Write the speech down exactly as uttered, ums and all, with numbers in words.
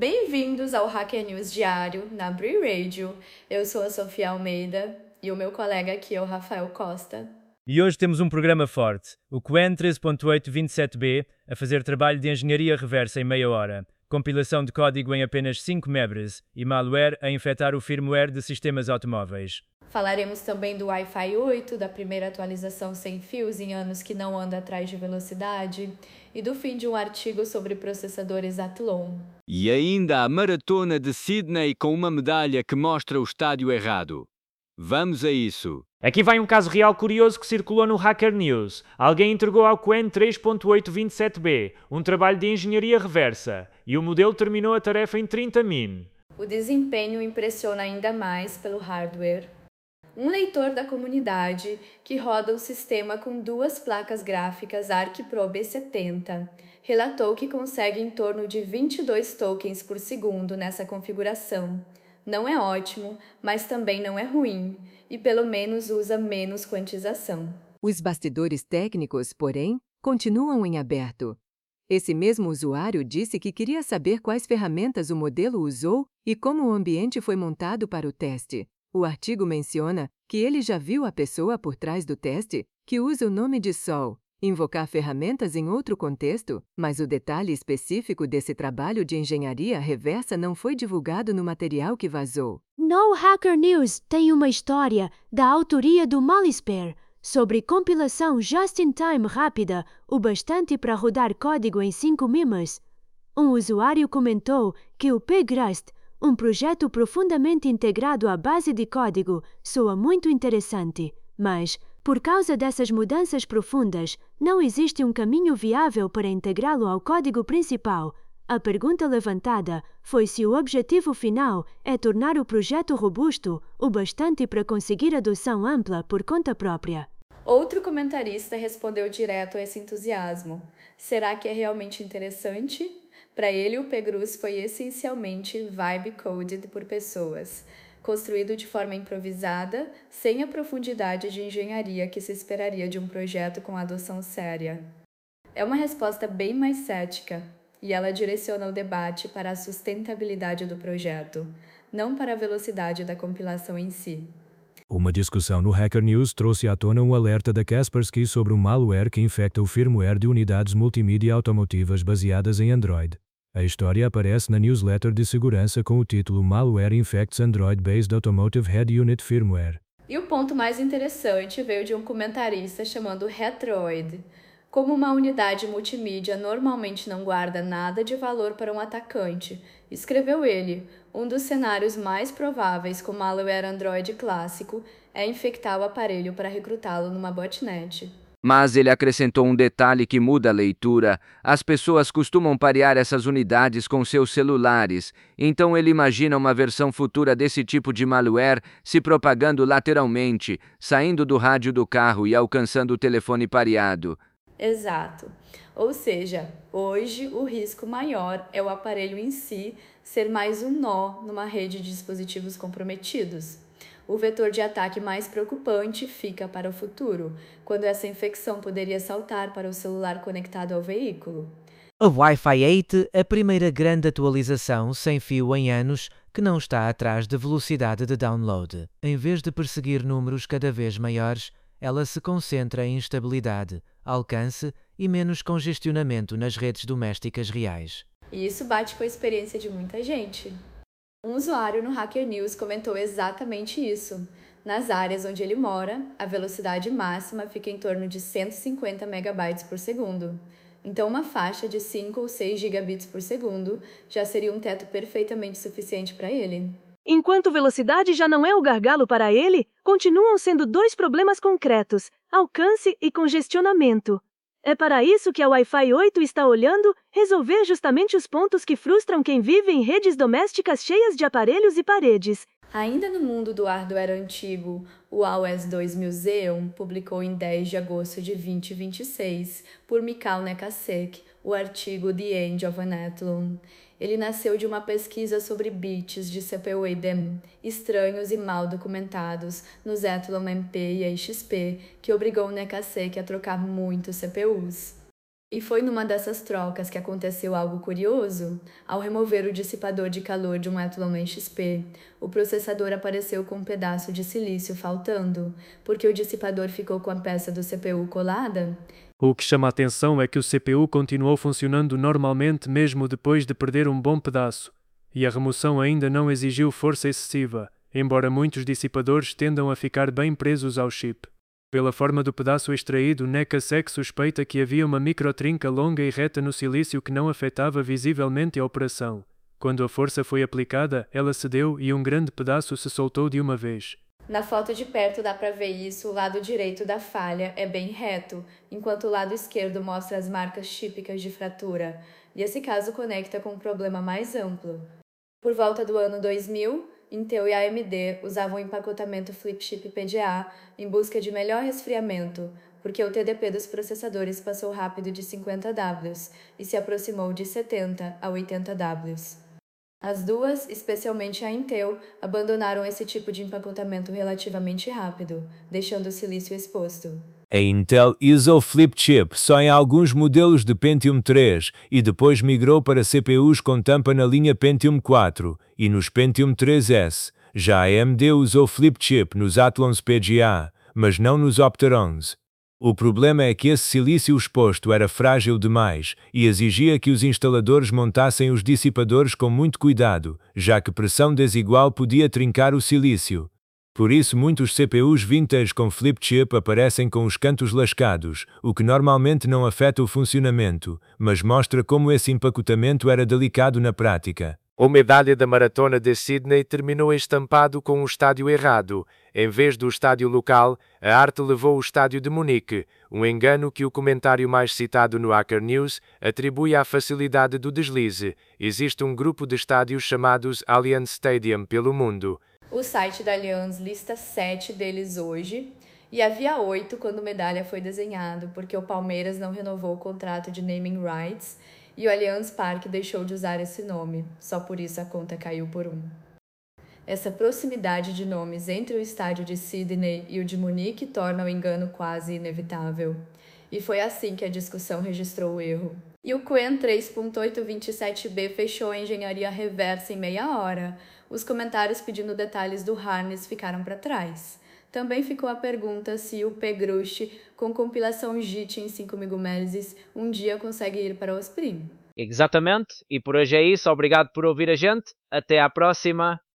Bem-vindos ao Hacker News Diário, na Bree Radio. Eu sou a Sofia Almeida e o meu colega aqui é o Rafael Costa. E hoje temos um programa forte, o Qwen treze ponto oito vinte e sete b, a fazer trabalho de engenharia reversa em meia hora, compilação de código em apenas cinco mebres e malware a infectar o firmware de sistemas automóveis. Falaremos também do Wi-Fi oito, da primeira atualização sem fios em anos que não anda atrás de velocidade, e do fim de um artigo sobre processadores Athlon. E ainda a maratona de Sydney com uma medalha que mostra o estádio errado. Vamos a isso. Aqui vai um caso real curioso que circulou no Hacker News. Alguém entregou ao Qwen treze ponto oito vinte e sete b um trabalho de engenharia reversa e o modelo terminou a tarefa em trinta min. O desempenho impressiona ainda mais pelo hardware. Um leitor da comunidade que roda um sistema com duas placas gráficas Arc Pro B setenta relatou que consegue em torno de vinte e dois tokens por segundo nessa configuração. Não é ótimo, mas também não é ruim, e pelo menos usa menos quantização. Os bastidores técnicos, porém, continuam em aberto. Esse mesmo usuário disse que queria saber quais ferramentas o modelo usou e como o ambiente foi montado para o teste. O artigo menciona que ele já viu a pessoa por trás do teste, que usa o nome de Sol, invocar ferramentas em outro contexto, mas o detalhe específico desse trabalho de engenharia reversa não foi divulgado no material que vazou. No Hacker News tem uma história da autoria do Malispare sobre compilação just-in-time rápida, o bastante para rodar código em cinco mimas. Um usuário comentou que o PGRUST, um projeto profundamente integrado à base de código, soa muito interessante, mas, por causa dessas mudanças profundas, não existe um caminho viável para integrá-lo ao código principal. A pergunta levantada foi se o objetivo final é tornar o projeto robusto o bastante para conseguir adoção ampla por conta própria. Outro comentarista respondeu direto a esse entusiasmo. Será que é realmente interessante? Para ele, o PGRUS foi essencialmente vibe-coded por pessoas, construído de forma improvisada, sem a profundidade de engenharia que se esperaria de um projeto com adoção séria. É uma resposta bem mais cética, e ela direciona o debate para a sustentabilidade do projeto, não para a velocidade da compilação em si. Uma discussão no Hacker News trouxe à tona um alerta da Kaspersky sobre um malware que infecta o firmware de unidades multimídia automotivas baseadas em Android. A história aparece na newsletter de segurança com o título Malware Infects Android-Based Automotive Head Unit Firmware. E o ponto mais interessante veio de um comentarista chamado Retroid. Como uma unidade multimídia normalmente não guarda nada de valor para um atacante, escreveu ele, um dos cenários mais prováveis com malware Android clássico é infectar o aparelho para recrutá-lo numa botnet. Mas ele acrescentou um detalhe que muda a leitura. As pessoas costumam parear essas unidades com seus celulares, então ele imagina uma versão futura desse tipo de malware se propagando lateralmente, saindo do rádio do carro e alcançando o telefone pareado. Exato. Ou seja, hoje o risco maior é o aparelho em si ser mais um nó numa rede de dispositivos comprometidos. O vetor de ataque mais preocupante fica para o futuro, quando essa infecção poderia saltar para o celular conectado ao veículo. A Wi-Fi oito, a primeira grande atualização sem fio em anos, que não está atrás de velocidade de download. Em vez de perseguir números cada vez maiores, ela se concentra em estabilidade, alcance e menos congestionamento nas redes domésticas reais. E isso bate com a experiência de muita gente. Um usuário no Hacker News comentou exatamente isso. Nas áreas onde ele mora, a velocidade máxima fica em torno de cento e cinquenta megabytes por segundo. Então uma faixa de cinco ou seis gigabits por segundo já seria um teto perfeitamente suficiente para ele. Enquanto velocidade já não é o gargalo para ele, continuam sendo dois problemas concretos: alcance e congestionamento. É para isso que a Wi-Fi oito está olhando, resolver justamente os pontos que frustram quem vive em redes domésticas cheias de aparelhos e paredes. Ainda no mundo do hardware antigo, o A O S dois Museum publicou em dez de agosto de dois mil e vinte e seis, por Michal Nekasek, o artigo The End of an Athlon. Ele nasceu de uma pesquisa sobre bits de C P U I D M estranhos e mal documentados nos Athlon M P e X P, que obrigou Nekasek a trocar muitos C P Us. E foi numa dessas trocas que aconteceu algo curioso. Ao remover o dissipador de calor de um Athlon X P, o processador apareceu com um pedaço de silício faltando, porque o dissipador ficou com a peça do C P U colada. O que chama a atenção é que o C P U continuou funcionando normalmente mesmo depois de perder um bom pedaço, e a remoção ainda não exigiu força excessiva, embora muitos dissipadores tendam a ficar bem presos ao chip. Pela forma do pedaço extraído, NECASEC suspeita que havia uma microtrinca longa e reta no silício que não afetava visivelmente a operação. Quando a força foi aplicada, ela cedeu e um grande pedaço se soltou de uma vez. Na foto de perto dá para ver isso, o lado direito da falha é bem reto, enquanto o lado esquerdo mostra as marcas típicas de fratura, e esse caso conecta com um problema mais amplo. Por volta do ano dois mil, Intel e A M D usavam o empacotamento flip chip P G A em busca de melhor resfriamento, porque o T D P dos processadores passou rápido de cinquenta watts e se aproximou de setenta a oitenta watts. As duas, especialmente a Intel, abandonaram esse tipo de empacotamento relativamente rápido, deixando o silício exposto. A Intel usa o flip chip só em alguns modelos de Pentium três e depois migrou para C P Us com tampa na linha Pentium quatro e nos Pentium três S. Já a A M D usou flip chip nos Athlons P G A, mas não nos Opterons. O problema é que esse silício exposto era frágil demais e exigia que os instaladores montassem os dissipadores com muito cuidado, já que pressão desigual podia trincar o silício. Por isso muitos C P Us vintage com flip chip aparecem com os cantos lascados, o que normalmente não afeta o funcionamento, mas mostra como esse empacotamento era delicado na prática. A medalha da Maratona de Sydney terminou estampado com o estádio errado. Em vez do estádio local, a arte levou o estádio de Munique, um engano que o comentário mais citado no Hacker News atribui à facilidade do deslize. Existe um grupo de estádios chamados Allianz Stadium pelo mundo. O site da Allianz lista sete deles hoje, e havia oito quando a medalha foi desenhado, porque o Palmeiras não renovou o contrato de naming rights e o Allianz Parque deixou de usar esse nome, só por isso a conta caiu por um. Essa proximidade de nomes entre o estádio de Sydney e o de Munique torna o engano quase inevitável. E foi assim que a discussão registrou o erro. E o Qwen três ponto oito vinte e sete B fechou a engenharia reversa em meia hora. Os comentários pedindo detalhes do harness ficaram para trás. Também ficou a pergunta se o P-Grush, com compilação JIT em cinco megahertz, um dia consegue ir para o Osprey. Exatamente, e por hoje é isso. Obrigado por ouvir a gente. Até à próxima.